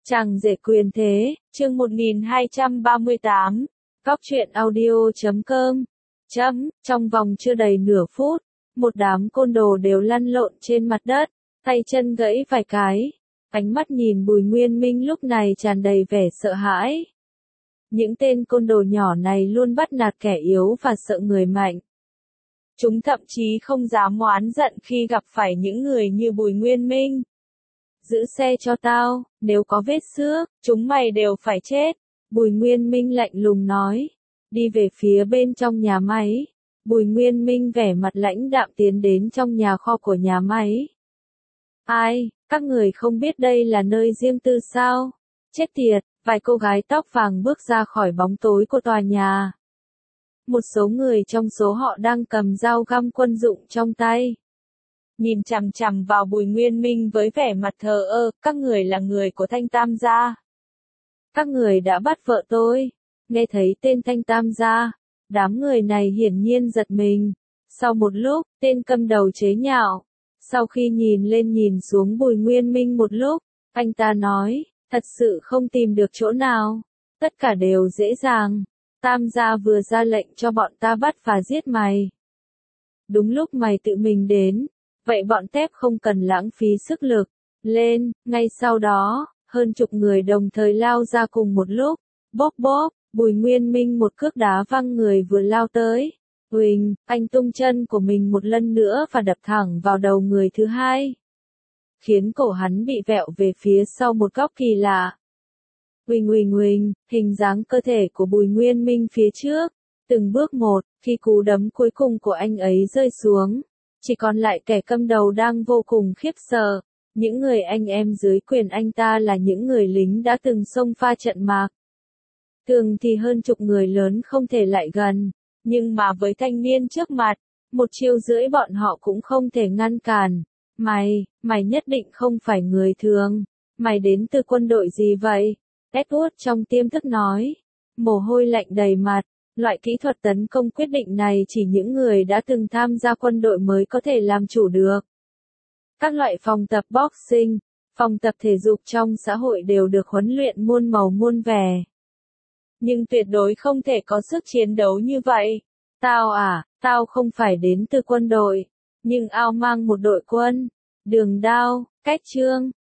Chàng rể quyền thế, chương 1238, góc truyện audio.com. Trong vòng chưa đầy nửa phút, một đám côn đồ đều lăn lộn trên mặt đất, tay chân gãy vài cái. Ánh mắt nhìn Bùi Nguyên Minh lúc này tràn đầy vẻ sợ hãi. Những tên côn đồ nhỏ này luôn bắt nạt kẻ yếu và sợ người mạnh. Chúng thậm chí không dám oán giận khi gặp phải những người như Bùi Nguyên Minh. Giữ xe cho tao, nếu có vết xước, chúng mày đều phải chết. Bùi Nguyên Minh lạnh lùng nói. Đi về phía bên trong nhà máy. Bùi Nguyên Minh vẻ mặt lãnh đạm tiến đến trong nhà kho của nhà máy. Ai, các người không biết đây là nơi riêng tư sao? Chết tiệt, vài cô gái tóc vàng bước ra khỏi bóng tối của tòa nhà. Một số người trong số họ đang cầm dao găm quân dụng trong tay. Nhìn chằm chằm vào Bùi Nguyên Minh với vẻ mặt thờ ơ, các người là người của Thanh Tam gia. Các người đã bắt vợ tôi. Nghe thấy tên Thanh Tam gia, đám người này hiển nhiên giật mình. Sau một lúc, tên cầm đầu chế nhạo. Sau khi nhìn lên nhìn xuống Bùi Nguyên Minh một lúc, anh ta nói, thật sự không tìm được chỗ nào. Tất cả đều dễ dàng. Tam gia vừa ra lệnh cho bọn ta bắt và giết mày. Đúng lúc mày tự mình đến. Vậy bọn tép không cần lãng phí sức lực. Lên, ngay sau đó, hơn chục người đồng thời lao ra cùng một lúc. Bóp bóp, Bùi Nguyên Minh một cước đá văng người vừa lao tới. Huỳnh, anh tung chân của mình một lần nữa và đập thẳng vào đầu người thứ hai. Khiến cổ hắn bị vẹo về phía sau một góc kỳ lạ. Huỳnh, hình dáng cơ thể của Bùi Nguyên Minh phía trước. Từng bước một, khi cú đấm cuối cùng của anh ấy rơi xuống. Chỉ còn lại kẻ cầm đầu đang vô cùng khiếp sợ. Những người anh em dưới quyền anh ta là những người lính đã từng xông pha trận mạc. Thường thì hơn chục người lớn không thể lại gần. Nhưng mà với thanh niên trước mặt, một chiêu rưỡi bọn họ cũng không thể ngăn cản. Mày nhất định không phải người thường. Mày đến từ quân đội gì vậy? Edward trong tiềm thức nói. Mồ hôi lạnh đầy mặt. Loại kỹ thuật tấn công quyết định này chỉ những người đã từng tham gia quân đội mới có thể làm chủ được. Các loại phòng tập boxing, phòng tập thể dục trong xã hội đều được huấn luyện muôn màu muôn vẻ. Nhưng tuyệt đối không thể có sức chiến đấu như vậy. Tao không phải đến từ quân đội, nhưng ao mang một đội quân. Đường đao, cách chương,